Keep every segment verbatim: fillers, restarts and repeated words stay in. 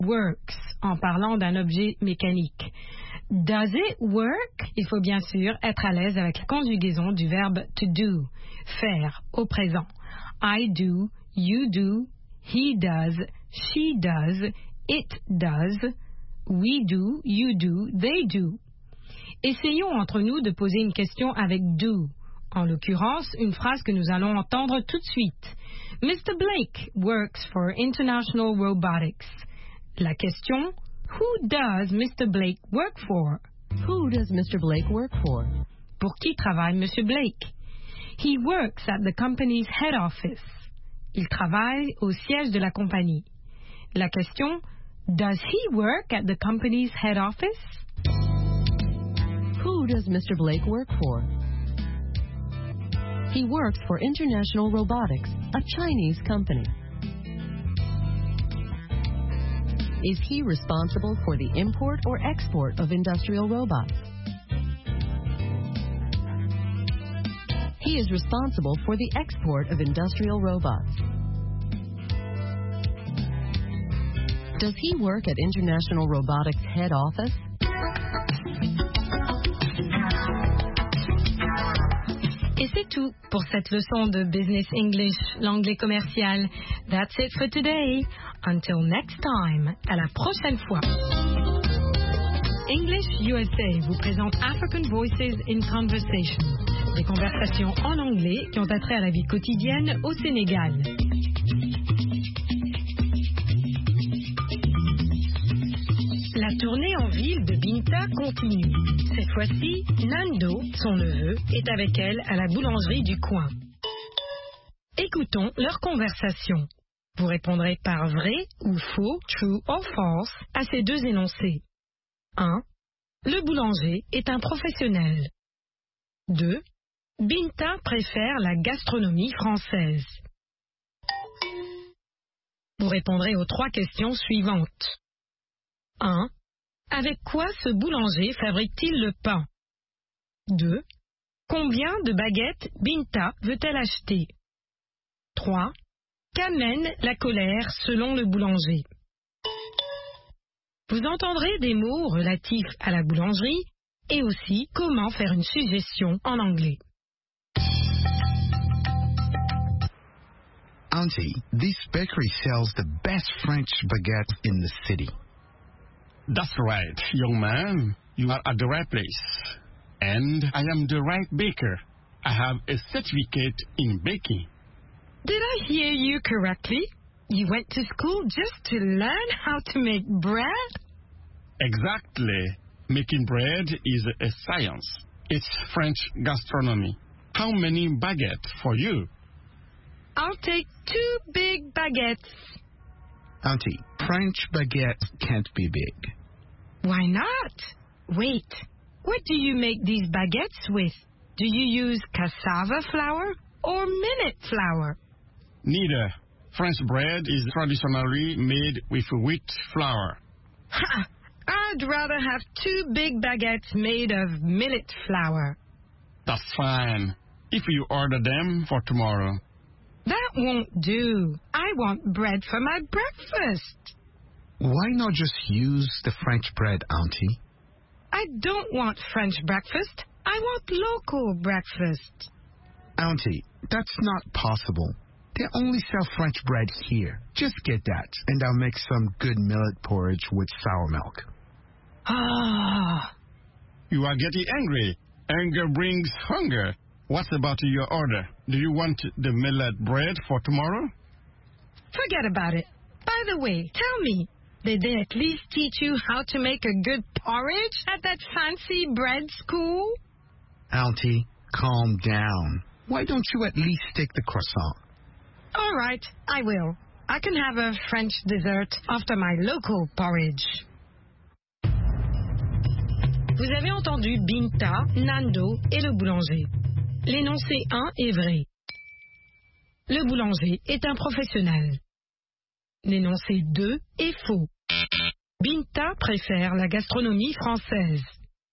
works en parlant d'un objet mécanique. Does it work? Il faut bien sûr être à l'aise avec la conjugaison du verbe to do, faire au présent. I do, you do, he does, she does, it does, we do, you do, they do. Essayons entre nous de poser une question avec do. En l'occurrence, une phrase que nous allons entendre tout de suite. mister Blake works for International Robotics. La question, who does mister Blake work for? Who does mister Blake work for? Pour qui travaille monsieur Blake? He works at the company's head office. Il travaille au siège de la compagnie. La question, does he work at the company's head office? Who does mister Blake work for? He works for International Robotics, a Chinese company. Is he responsible for the import or export of industrial robots? He is responsible for the export of industrial robots. Does he work at International Robotics head office? Et c'est tout pour cette leçon de Business English, l'anglais commercial. That's it for today. Until next time. À la prochaine fois. English U S A vous présente African Voices in Conversation. Des conversations en anglais qui ont attrait à la vie quotidienne au Sénégal. La tournée en ville de Binta continue. Cette fois-ci, Nando, son neveu, est avec elle à la boulangerie du coin. Écoutons leur conversation. Vous répondrez par vrai ou faux, true or false, à ces deux énoncés. un. Le boulanger est un professionnel. deux. Binta préfère la gastronomie française. Vous répondrez aux trois questions suivantes. un. Avec quoi ce boulanger fabrique-t-il le pain? deux. Combien de baguettes Binta veut-elle acheter? trois. Qu'amène la colère selon le boulanger? Vous entendrez des mots relatifs à la boulangerie et aussi comment faire une suggestion en anglais. Auntie, this bakery sells the best French baguette in the city. That's right, young man. You are at the right place. And I am the right baker. I have a certificate in baking. Did I hear you correctly? You went to school just to learn how to make bread? Exactly. Making bread is a science. It's French gastronomy. How many baguettes for you? I'll take two big baguettes. Auntie, French baguette can't be big. Why not? Wait, what do you make these baguettes with? Do you use cassava flour or millet flour? Neither. French bread is traditionally made with wheat flour. Ha! I'd rather have two big baguettes made of millet flour. That's fine. If you order them for tomorrow. That won't do. I want bread for my breakfast. Why not just use the French bread, Auntie? I don't want French breakfast. I want local breakfast. Auntie, that's not possible. They only sell French bread here. Just get that, and I'll make some good millet porridge with sour milk. Ah. You are getting angry. Anger brings hunger. What about your order? Do you want the millet bread for tomorrow? Forget about it. By the way, tell me, did they at least teach you how to make a good porridge at that fancy bread school? Auntie, calm down. Why don't you at least take the croissant? All right, I will. I can have a French dessert after my local porridge. Vous avez entendu Binta, Nando et le boulanger. L'énoncé un est vrai. Le boulanger est un professionnel. L'énoncé deux est faux. Binta préfère la gastronomie française.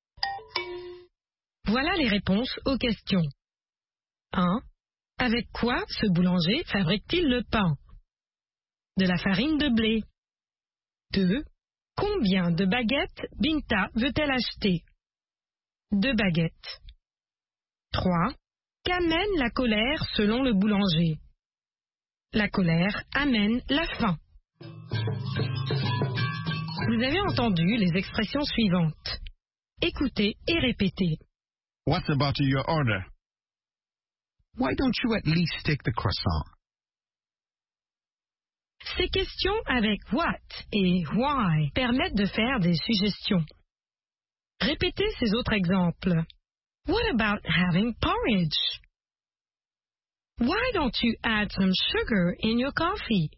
Voilà les réponses aux questions. un. Avec quoi ce boulanger fabrique-t-il le pain? De la farine de blé. deux. Combien de baguettes Binta veut-elle acheter? Deux baguettes. trois. Qu'amène la colère selon le boulanger? La colère amène la faim. Vous avez entendu les expressions suivantes. Écoutez et répétez. What about your order? Why don't you at least stick the croissant? Ces questions avec what et why permettent de faire des suggestions. Répétez ces autres exemples. What about having porridge? Why don't you add some sugar in your coffee?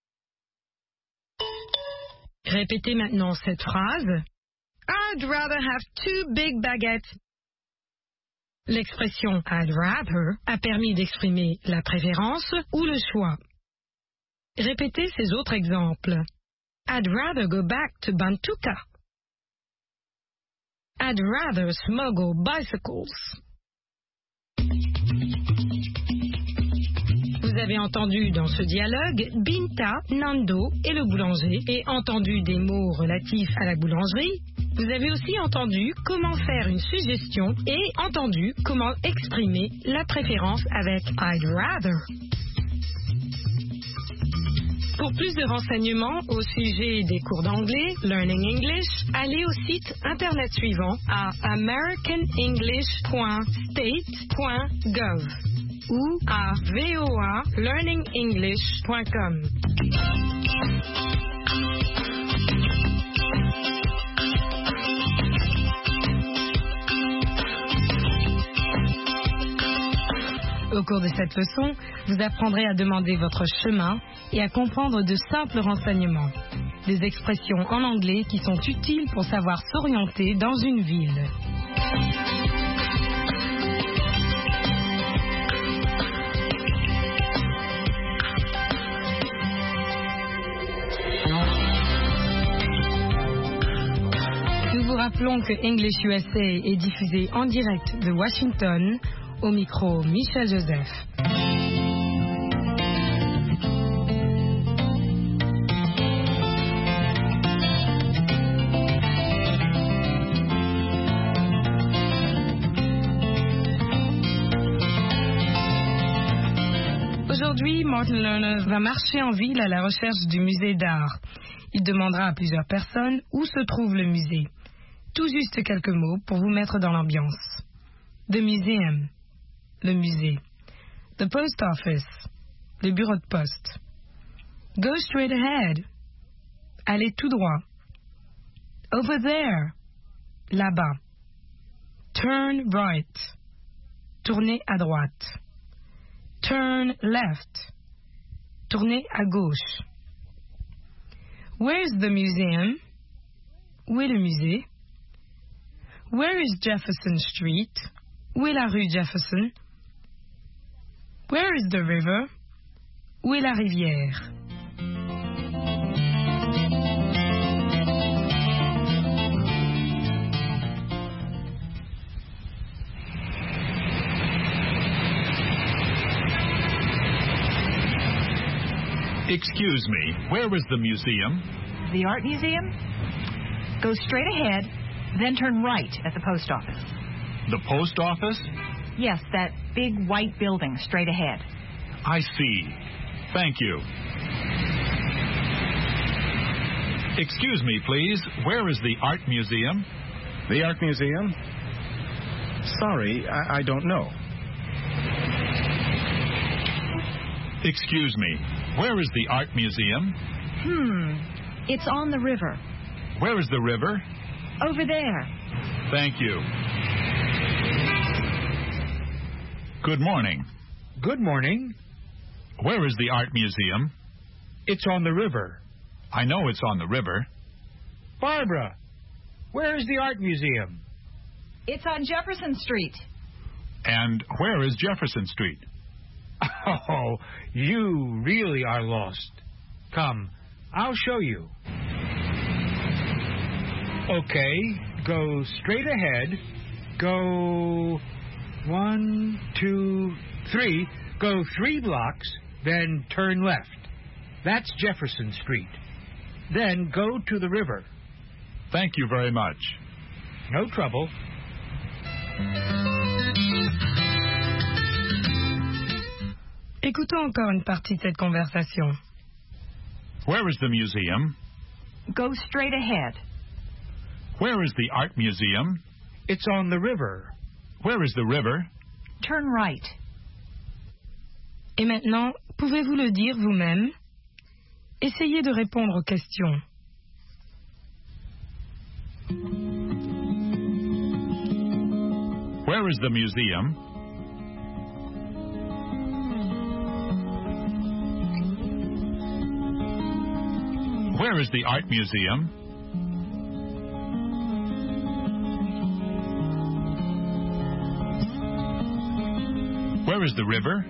Répétez maintenant cette phrase. I'd rather have two big baguettes. L'expression I'd rather a permis d'exprimer la préférence ou le choix. Répétez ces autres exemples. I'd rather go back to Bantuka. I'd rather smuggle bicycles. Vous avez entendu dans ce dialogue Binta, Nando et le boulanger et entendu des mots relatifs à la boulangerie. Vous avez aussi entendu comment faire une suggestion et entendu comment exprimer la préférence avec I'd rather. Pour plus de renseignements au sujet des cours d'anglais, Learning English, allez au site internet suivant à american english point state point gov ou à voa learning english point com. Au cours de cette leçon, vous apprendrez à demander votre chemin et à comprendre de simples renseignements. Des expressions en anglais qui sont utiles pour savoir s'orienter dans une ville. Nous vous rappelons que English U S A est diffusé en direct de Washington. Au micro, Michel Joseph. Aujourd'hui, Martin Lerner va marcher en ville à la recherche du musée d'art. Il demandera à plusieurs personnes où se trouve le musée. Tout juste quelques mots pour vous mettre dans l'ambiance. The Museum. Le musée. The post office. Le bureau de poste. Go straight ahead. Allez tout droit. Over there. Là-bas. Turn right. Tournez à droite. Turn left. Tournez à gauche. Where's the museum? Où est le musée? Where is Jefferson Street? Où est la rue Jefferson? Where is the river? Où est la rivière? Excuse me, where is the museum? The Art Museum? Go straight ahead, then turn right at the post office. The post office? Yes, that big white building straight ahead. I see. Thank you. Excuse me, please. Where is the Art Museum? The Art Museum? Sorry, I, I don't know. Excuse me. Where is the Art Museum? Hmm. It's on the river. Where is the river? Over there. Thank you. Good morning. Good morning. Where is the Art Museum? It's on the river. I know it's on the river. Barbara, where is the Art Museum? It's on Jefferson Street. And where is Jefferson Street? Oh, you really are lost. Come, I'll show you. Okay, go straight ahead. Go one, two, three. Go three blocks, then turn left. That's Jefferson Street. then go to the river. Thank you very much. No trouble. Écoutons encore une partie de cette conversation. Where is the museum? Go straight ahead. Where is the art museum? It's on the river. Where is the river? Turn right. Et maintenant, pouvez-vous le dire vous-même? Essayez de répondre aux questions. Where is the museum? Where is the art museum? Where is the river?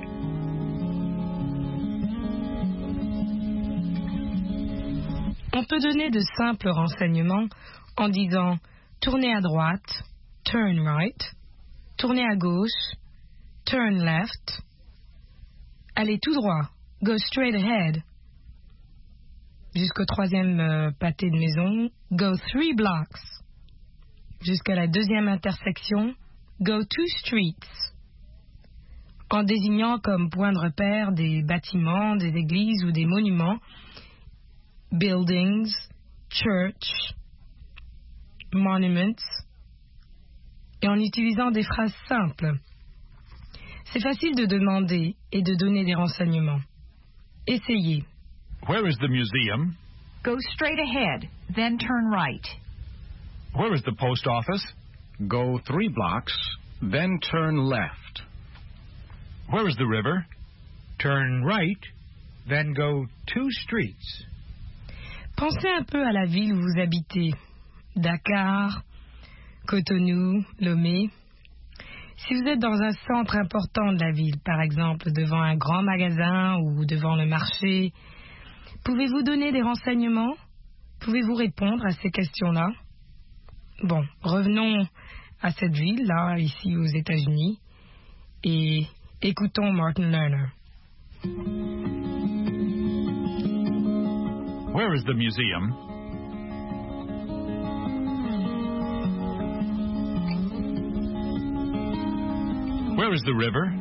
On peut donner de simples renseignements en disant tournez à droite, turn right, tournez à gauche, turn left, allez tout droit, go straight ahead, jusqu'au troisième euh, pâté de maison, go three blocks, jusqu'à la deuxième intersection, go two streets, en désignant comme point de repère des bâtiments, des églises ou des monuments, buildings, church, monuments, et en utilisant des phrases simples. C'est facile de demander et de donner des renseignements. Essayez. Where is the museum? Go straight ahead, then turn right. Where is the post office? Go three blocks, then turn left. Where is the river? Turn right, then go two streets. Pensez un peu à la ville où vous habitez. Dakar, Cotonou, Lomé. Si vous êtes dans un centre important de la ville, par exemple devant un grand magasin ou devant le marché, pouvez-vous donner des renseignements? Pouvez-vous répondre à ces questions-là? Bon, revenons à cette ville-là, ici aux États-Unis, et écoutons Martin Lerner. Where is the museum? Where is the river?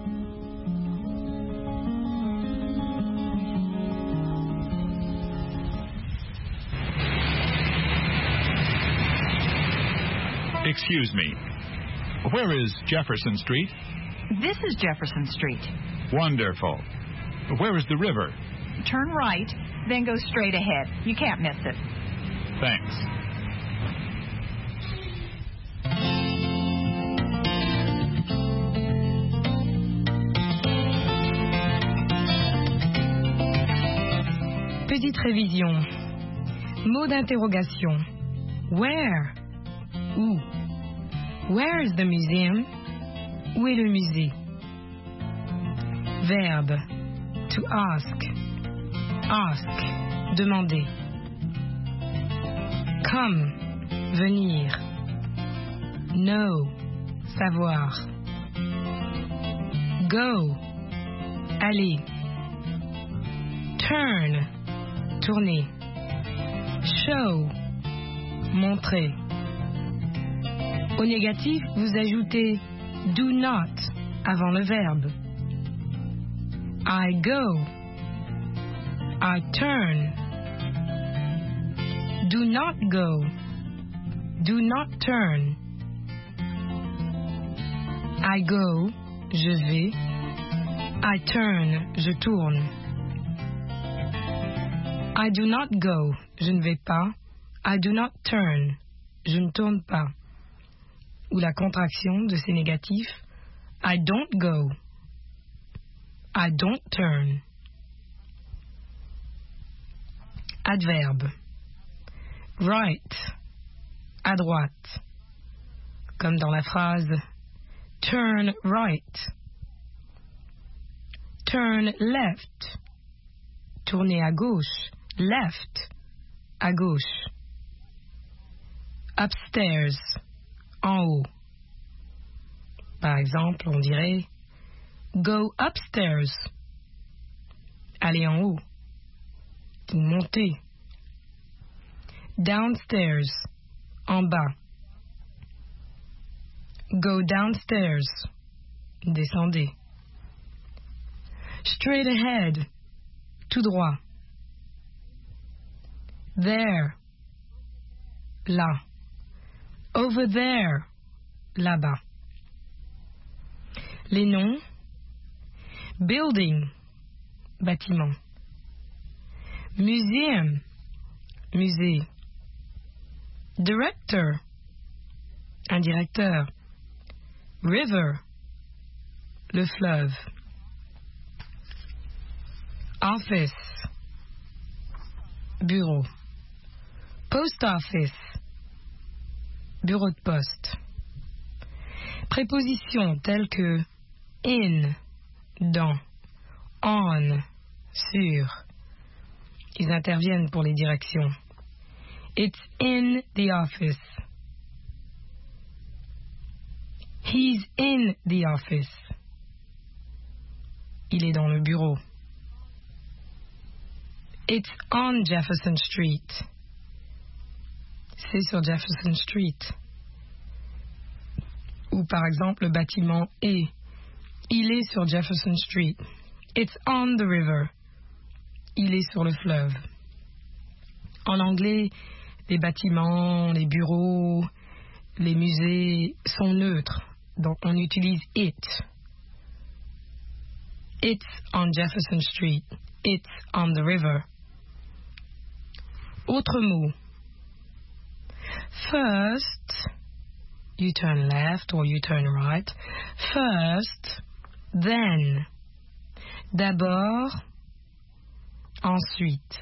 Excuse me. Where is Jefferson Street? This is Jefferson Street. Wonderful. Where is the river? Turn right, then go straight ahead. You can't miss it. Thanks. Petite révision. Mot d'interrogation. Where? Où? Where is the museum? Où est le musée? Verbe. To ask. Ask. Demander. Come. Venir. Know. Savoir. Go. Aller. Turn. Tourner. Show. Montrer. Au négatif, vous ajoutez do not avant le verbe. I go. I turn. Do not go. Do not turn. I go. Je vais. I turn. Je tourne. I do not go. Je ne vais pas. I do not turn. Je ne tourne pas. Ou la contraction de ces négatifs. I don't go. I don't turn. Adverbe. Right. À droite. Comme dans la phrase turn right. Turn left. Tourner à gauche. Left. À gauche. Upstairs. En haut. Par exemple, on dirait go upstairs. Aller en haut. Ou monter. Downstairs, en bas. Go downstairs, descendez. Straight ahead, tout droit. There, là. Over there, là-bas. Les noms: building, bâtiment. Museum, musée. Director, un directeur. River, le fleuve. Office, bureau. Post office, bureau de poste. Prépositions telles que in, dans, on, sur. Ils interviennent pour les directions. It's in the office. He's in the office. Il est dans le bureau. It's on Jefferson Street. C'est sur Jefferson Street. Ou par exemple, le bâtiment est. Il est sur Jefferson Street. It's on the river. Il est sur le fleuve. En anglais, les bâtiments, les bureaux, les musées sont neutres. Donc on utilise it. It's on Jefferson Street. It's on the river. Autre mot. First, you turn left or you turn right. First, then. D'abord, ensuite.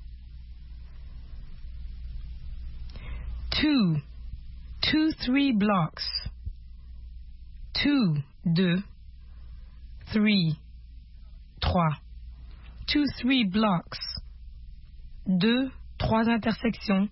Two, two, three blocks. Two, deux. Three, trois. Two, three blocks. Deux, trois intersections.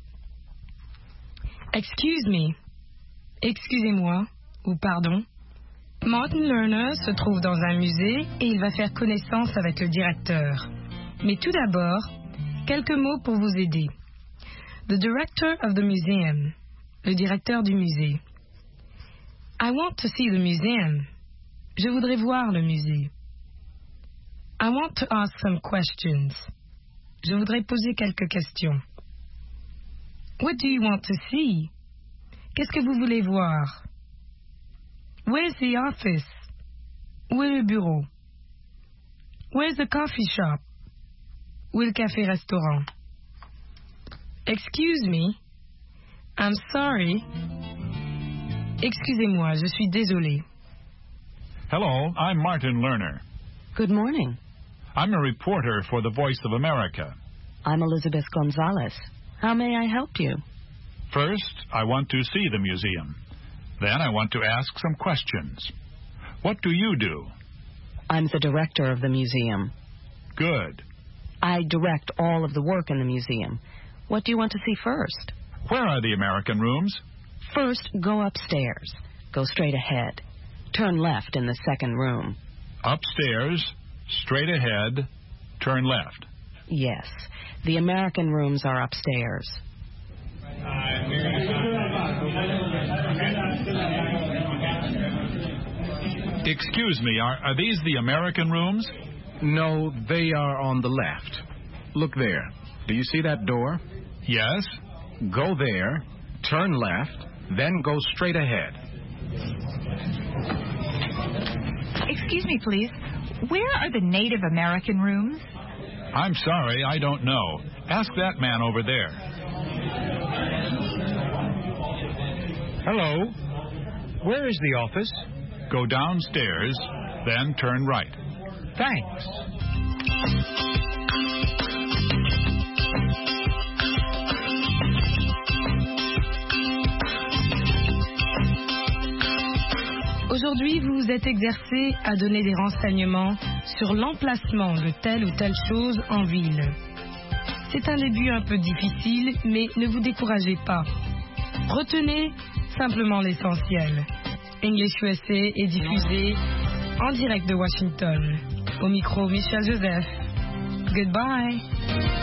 Excuse me. Excusez-moi, ou pardon. Martin Lerner se trouve dans un musée et il va faire connaissance avec le directeur. Mais tout d'abord, quelques mots pour vous aider. The director of the museum. Le directeur du musée. I want to see the museum. Je voudrais voir le musée. I want to ask some questions. Je voudrais poser quelques questions. What do you want to see? Qu'est-ce que vous voulez voir? Where's the office? Où est le bureau? Where's the coffee shop? Où est le café-restaurant? Excuse me. I'm sorry. Excusez-moi, je suis désolé. Hello, I'm Martin Lerner. Good morning. I'm a reporter for the Voice of America. I'm Elizabeth Gonzalez. How may I help you? First, I want to see the museum. Then I want to ask some questions. What do you do? I'm the director of the museum. Good. I direct all of the work in the museum. What do you want to see first? Where are the American rooms? First, go upstairs. Go straight ahead. Turn left in the second room. Upstairs, straight ahead, turn left. Yes, the American rooms are upstairs. Excuse me, are, are these the American rooms? No, they are on the left. Look there. Do you see that door? Yes. Go there, turn left, then go straight ahead. Excuse me, please. Where are the Native American rooms? I'm sorry, I don't know. Ask that man over there. Hello. Where is the office? Go downstairs, then turn right. Thanks. Aujourd'hui, vous vous êtes exercé à donner des renseignements sur l'emplacement de telle ou telle chose en ville. C'est un début un peu difficile, mais ne vous découragez pas. Retenez simplement l'essentiel. English U S A est diffusé en direct de Washington. Au micro, Michel Joseph. Goodbye.